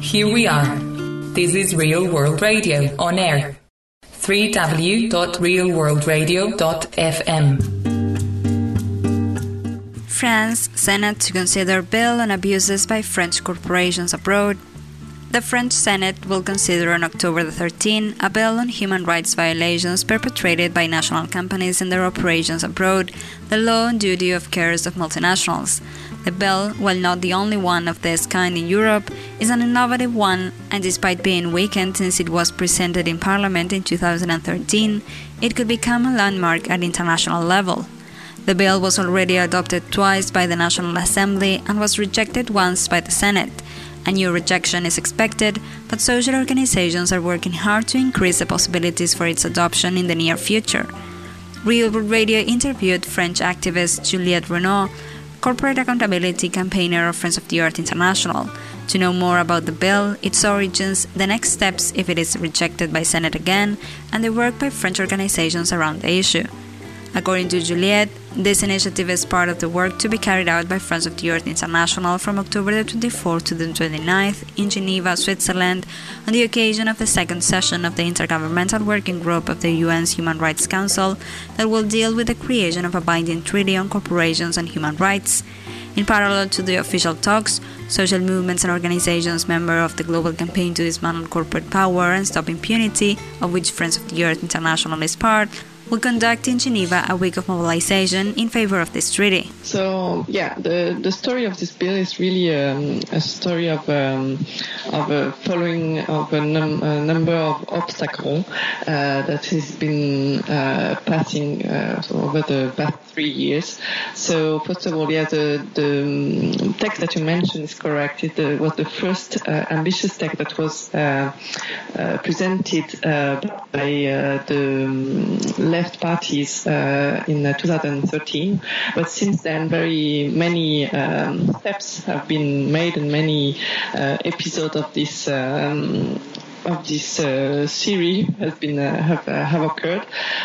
Here we are. This is Real World Radio on air. www.realworldradio.fm. France Senate to consider bill on abuses by French corporations abroad. The French Senate will consider on October the 13th a bill on human rights violations perpetrated by national companies in their operations abroad, the law and duty of cares of multinationals. The bill, while not the only one of this kind in Europe, is an innovative one, and despite being weakened since it was presented in Parliament in 2013, it could become a landmark at international level. The bill was already adopted twice by the National Assembly and was rejected once by the Senate. A new rejection is expected, but social organizations are working hard to increase the possibilities for its adoption in the near future. Real World Radio interviewed French activist Juliette Renaud, corporate accountability campaigner of Friends of the Earth International, to know more about the bill, its origins, the next steps if it is rejected by Senate again, and the work by French organizations around the issue. According to Juliette, this initiative is part of the work to be carried out by Friends of the Earth International from October the 24th to the 29th in Geneva, Switzerland, on the occasion of the second session of the Intergovernmental Working Group of the UN's Human Rights Council that will deal with the creation of a binding treaty on corporations and human rights. In parallel to the official talks, social movements and organizations members of the global campaign to dismantle corporate power and stop impunity, of which Friends of the Earth International is part, will conduct in Geneva a week of mobilization in favor of this treaty. So, the story of this bill is really a story of following of a number of obstacles that has been passing over the past 3 years. So, first of all, the text that you mentioned is correct. It was the first ambitious text that was presented by the left parties in 2013, but since then very many steps have been made and many episodes of this series have occurred.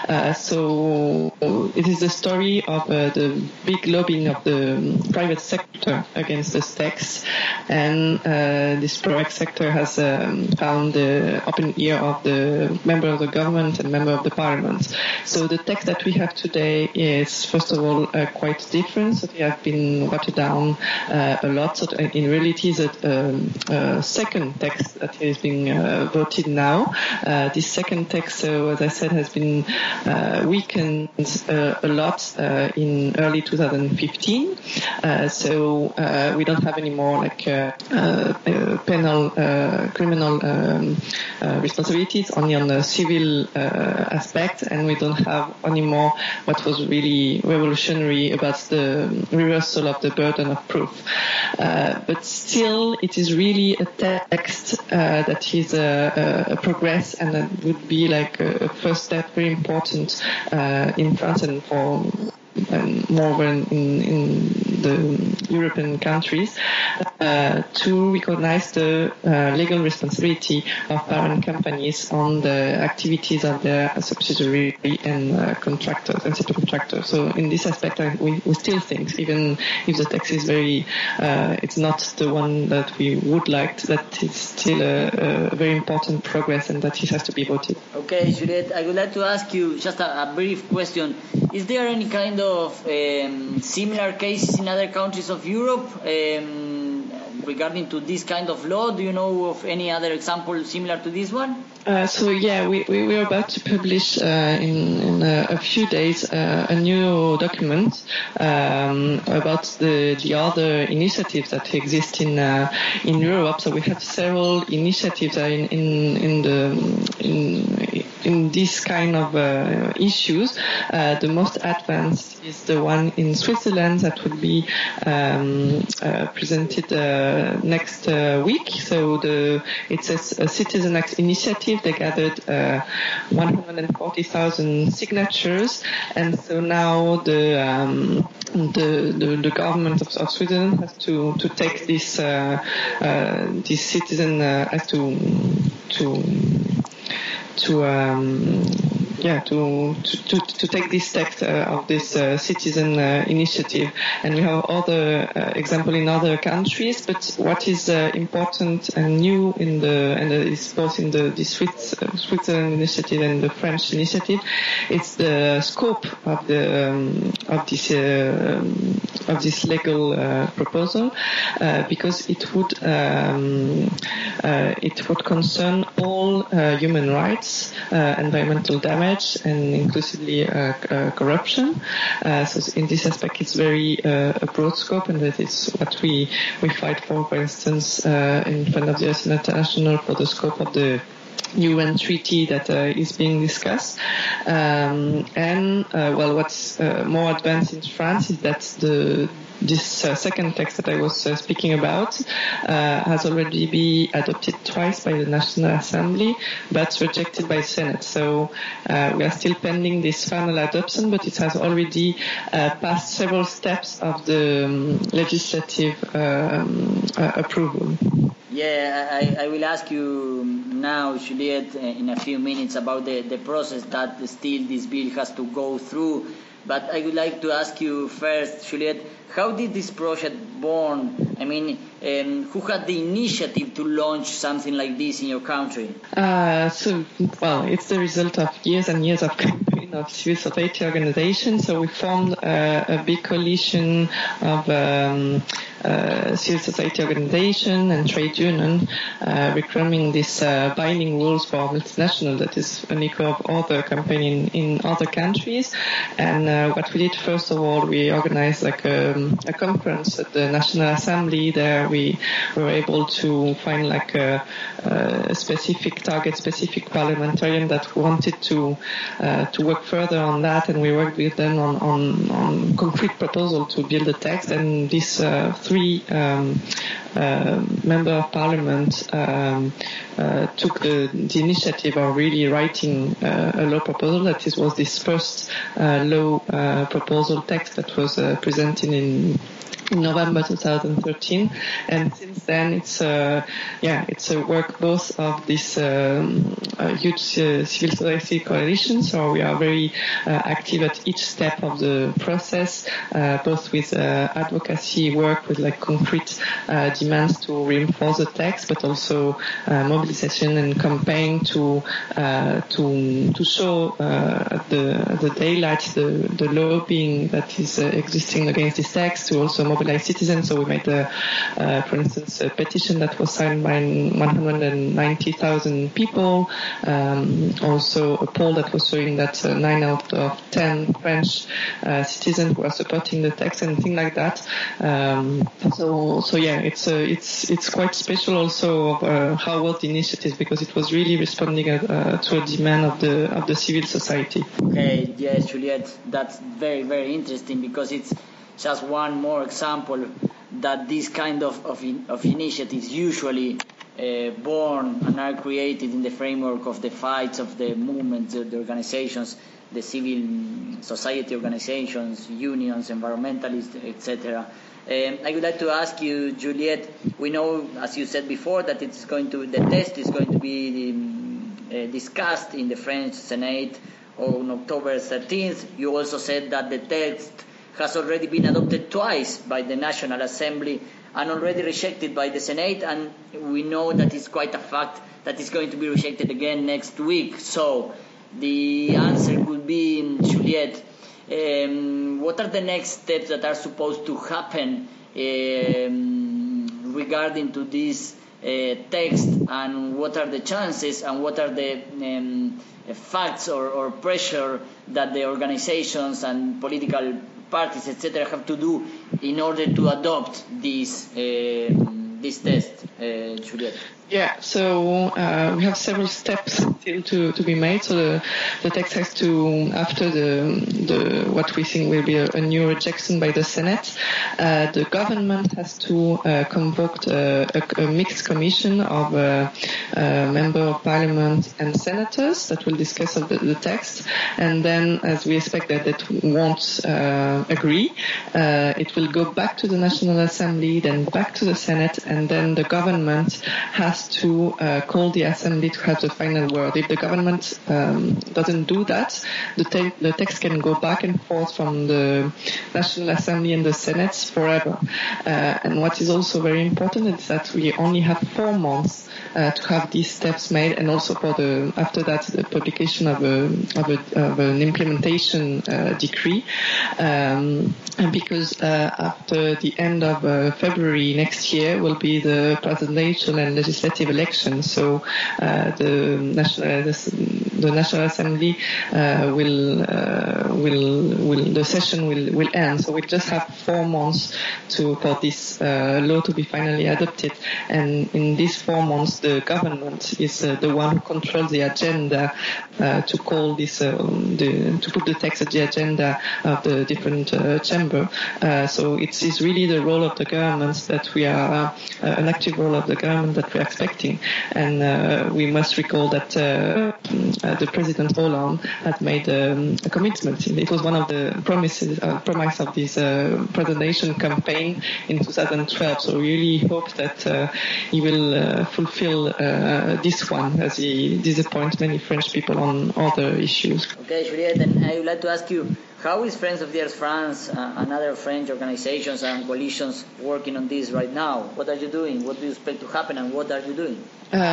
So it is the story of the big lobbying of the private sector against this text, and this private sector has found the open ear of the member of the government and member of the parliament. So the text that we have today is, first of all, quite different. So they have been watered down a lot. So in reality, it's a second text that is being voted now. This second text, so as I said, has been weakened a lot in early 2015. So we don't have any more like penal, criminal responsibilities, only on the civil aspect, and we don't have anymore what was really revolutionary about the reversal of the burden of proof. But still, it is really a text that is a progress, and that would be like a first step, very important in France and for more than in the European countries, to recognize the legal responsibility of parent companies on the activities of their subsidiary and contractors and subcontractors. So in this aspect, we still think, even if the text is very, it's not the one that we would like, that it's still a very important progress and that it has to be voted. Okay, Juliette, I would like to ask you just a brief question. Is there any kind of similar cases in other countries of Europe regarding to this kind of law? Do you know of any other example similar to this one? We are about to publish in a few days a new document about the other initiatives that exist in Europe. So we have several initiatives in this kind of issues. The most advanced is the one in Switzerland that will be presented next week. So it's a Citizen X initiative. They gathered 140,000 signatures, and so now the government of Switzerland has to take this citizen has to take this text of this citizen initiative, and we have other example in other countries. But what is important and new is both in the Switzerland initiative and the French initiative, it's the scope of this legal proposal, because it would concern all human rights, environmental damage, and inclusively corruption. So in this aspect, it's very a broad scope, and that is what we fight for instance, in front of the International for the scope of the UN treaty that is being discussed. What's more advanced in France is that this second text that I was speaking about has already been adopted twice by the National Assembly, but rejected by the Senate. So we are still pending this final adoption, but it has already passed several steps of the legislative approval. Yeah, I will ask you now, Juliette, in a few minutes about the process that still this bill has to go through. But I would like to ask you first, Juliette, how did this project born? I mean, who had the initiative to launch something like this in your country? It's the result of years and years of campaign of civil society organizations. So we formed a big coalition of civil society organization and trade union, reclaiming this binding rules for multinational that is an echo of other campaign in other countries. And what we did, first of all, we organized like a conference at the National Assembly. There we were able to find like a specific parliamentarian that wanted to work further on that, and we worked with them on concrete proposal to build a text. And these three member of parliament took the initiative of really writing a law proposal. That was this first law proposal text that was presented in November 2013, and since then it's a work both of this huge civil society coalition. So we are very active at each step of the process, both with advocacy work with like concrete demands to reinforce the text, but also mobilization and campaign to show the daylight the lobbying that is existing against this text, to also mobilize citizens. So we made, for instance, a petition that was signed by 190,000 people. Also a poll that was showing that 9 out of 10 French citizens were supporting the text and things like that. It's quite special also how was the initiative, because it was really responding to a demand of the civil society. Okay, yes, Juliette, that's very, very interesting, because it's just one more example that this kind of initiatives usually born and are created in the framework of the fights of the movements, the organizations, the civil society organizations, unions, environmentalists, etc. I would like to ask you, Juliette, we know, as you said before, that the test is going to be discussed in the French Senate on October 13th. You also said that the text has already been adopted twice by the National Assembly and already rejected by the Senate, and we know that it's quite a fact that it's going to be rejected again next week. So the answer could be, Juliette, what are the next steps that are supposed to happen regarding to this text, and what are the chances and what are the facts or pressure that the organizations and political parties, etc., have to do in order to adopt this test, Juliette? Yeah, so we have several steps still to be made. So the text has to, after the what we think will be a new rejection by the Senate, the government has to convoke a mixed commission of member of parliament and senators that will discuss the text. And then, as we expect that won't agree, it will go back to the National Assembly, then back to the Senate, and then the government has has to call the assembly to have the final word. If the government doesn't do that, the text can go back and forth from the National Assembly and the Senate forever. And what is also very important is that we only have 4 months to have these steps made, and also for after that the publication of an implementation decree, because after the end of February next year will be the presidential and legislative elections. So the National Assembly the session will end. So we just have 4 months for this law to be finally adopted, and in these 4 months the government is the one who controls the agenda to call this to put the text at the agenda of the different chamber. So it is really the role of the government that we are an active role of the government that we are expecting, and we must recall that the President Hollande had made a commitment. It was one of the promise of this presidential campaign in 2012. So we really hope that he will fulfill this one, as he disappoints many French people on other issues. Okay, Juliette, and I would like to ask you, how is Friends of the Earth France and other French organizations and coalitions working on this right now? What are you doing? What do you expect to happen, and what are you doing?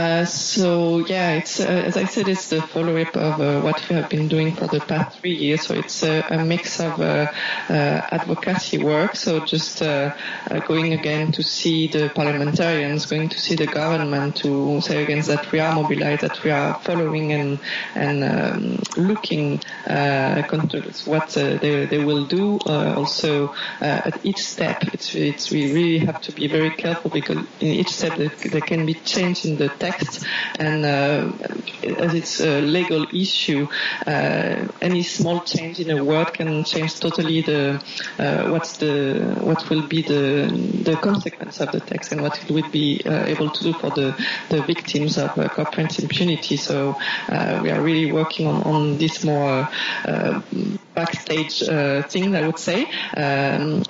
It's as I said, it's the follow-up of what we have been doing for the past 3 years. So it's a mix of advocacy work. So just going again to see the parliamentarians, going to see the government, to say again that we are mobilized, that we are following and looking what they will do. Also at each step, we really have to be very careful, because in each step there can be change in the text, and as it's a legal issue, any small change in a word can change totally what will be the consequence of the text, and what it will be able to do for the victims of corporate impunity. So we are really working on this more backstage thing, I would say, and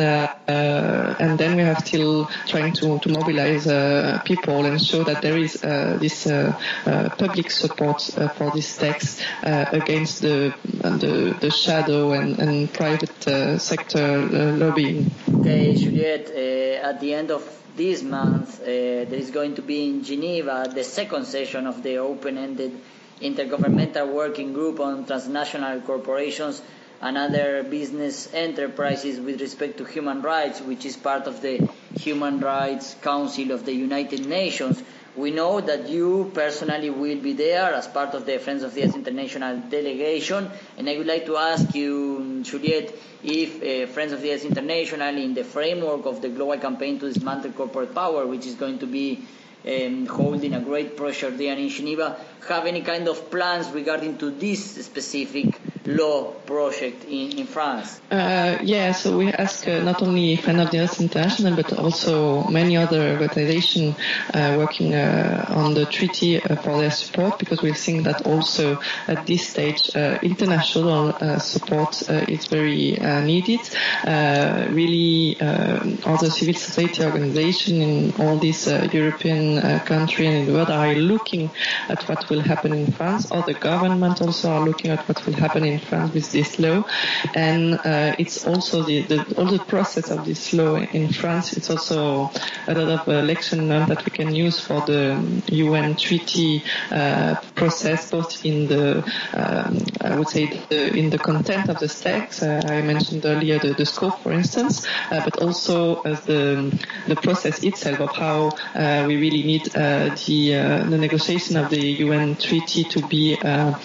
then we are still trying to mobilize people and show that there is this public support for this text against the shadow and private sector lobbying. Okay, Juliette, at the end of this month there is going to be in Geneva the second session of the open-ended Intergovernmental Working Group on Transnational Corporations and Other Business Enterprises with respect to human rights, which is part of the Human Rights Council of the United Nations. We know that you personally will be there as part of the Friends of the Earth International delegation, and I would like to ask you, Juliette, if Friends of the Earth International, in the framework of the global campaign to dismantle corporate power, which is going to be holding a great pressure there in Geneva, have any kind of plans regarding to this specific law project in France? So we ask not only Friends of the Earth International, but also many other organizations working on the treaty for their support, because we think that also at this stage international support is very needed. Really, other civil society organizations in all these European countries and in the world are looking at what will happen in France, or the government also are looking at what will happen in France with this law. And it's also all the process of this law in France. It's also a lot of election that we can use for the UN treaty process, both in the I would say in the content of the text. I mentioned earlier the scope, for instance, but also as the process itself of how we really need the negotiation of the UN treaty to be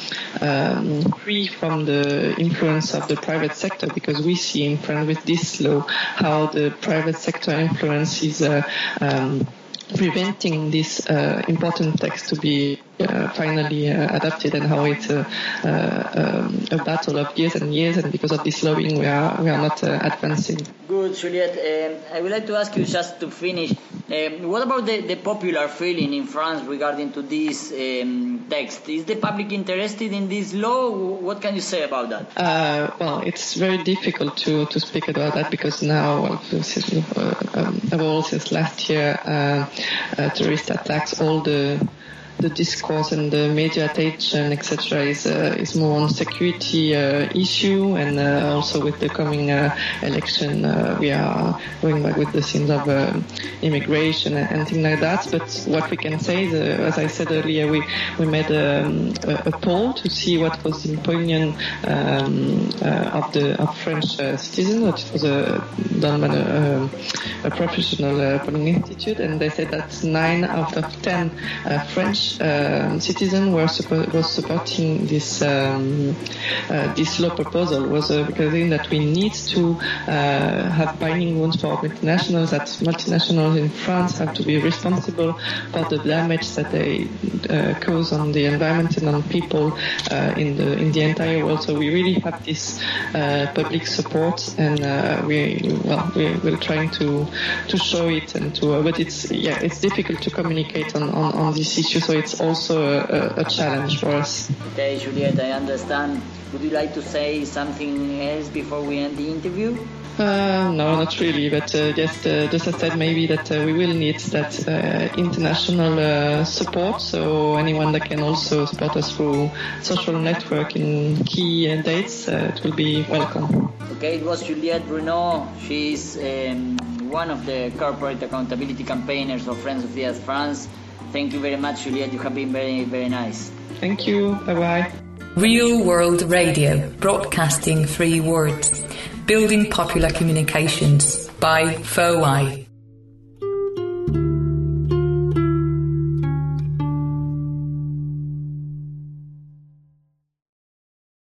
free from the influence of the private sector, because we see in France with this law how the private sector influence is preventing this important text to be finally adopted, and how it's a battle of years and years, and because of this lobbying we are not advancing. Good, Juliette. I would like to ask you, just to finish, what about the popular feeling in France regarding to this text? Is the public interested in this law? What can you say about that? Well, it's very difficult to speak about that, because now, since last year, terrorist attacks, all the discourse and the media attention, etc., is more on security issue, and also with the coming election, we are going back with the scenes of immigration and things like that. But what we can say is, as I said earlier, we made a poll to see what was the opinion of French citizens, which was done by a professional polling institute, and they said that 9 out of 10 French citizens was supporting this law proposal, was because in that we need to have binding rules for multinationals, that multinationals in France have to be responsible for the damage that they cause on the environment and on people in the entire world. So we really have this public support, and we're trying to show it, and but it's difficult to communicate on this issue, so it's also a challenge for us. Okay, Juliette, I understand. Would you like to say something else before we end the interview? No, not really, but just as I said, maybe that we will need that international support, so anyone that can also support us through social network in key dates, it will be welcome. Okay, it was Juliette Bruno. She's one of the corporate accountability campaigners of Friends of the Earth France. Thank you very much, Juliette. You have been very, very nice. Thank you. Bye-bye. Real World Radio, broadcasting 3 words. Building popular communications by FOI.